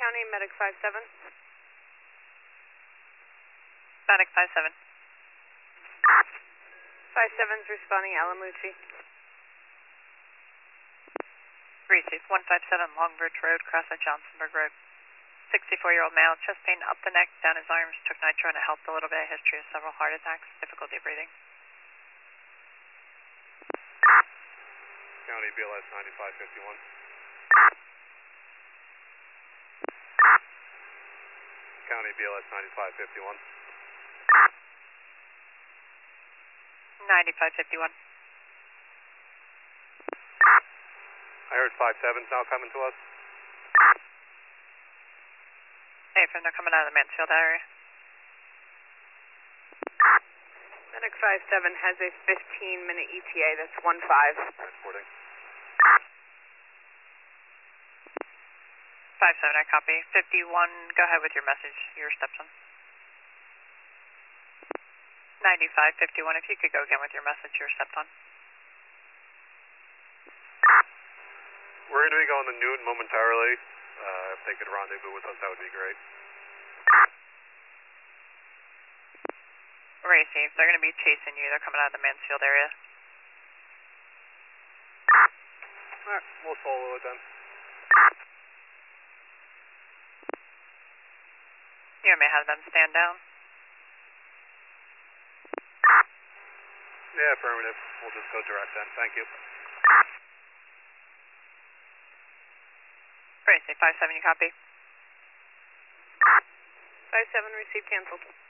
County, Medic 57. Medic 57. 57's responding, Alamucci. Receive 157 Longbridge Road, cross at Johnsonburg Road. 64-year-old male, chest pain up the neck, down his arms, took nitro and it helped a little bit. History of several heart attacks, difficulty breathing. County BLS 9551. County BLS 9551. 9551. I heard 57's now coming to us. Hey, from they're coming out of the Mansfield area. Medic 57 has a 15-minute ETA, that's 1-5. Transporting. 57, I copy. 51, go ahead with your message, your stepson. 9551, if you could go again with your message, your stepson. We're going to be going to Newton momentarily. If they could rendezvous with us, that would be great. Receive, they're going to be chasing you. They're coming out of the Mansfield area. Alright, we'll follow it then. You may have them stand down. Yeah, affirmative. We'll just go direct then. Thank you. Receive, 57, you copy? 57, receive canceled.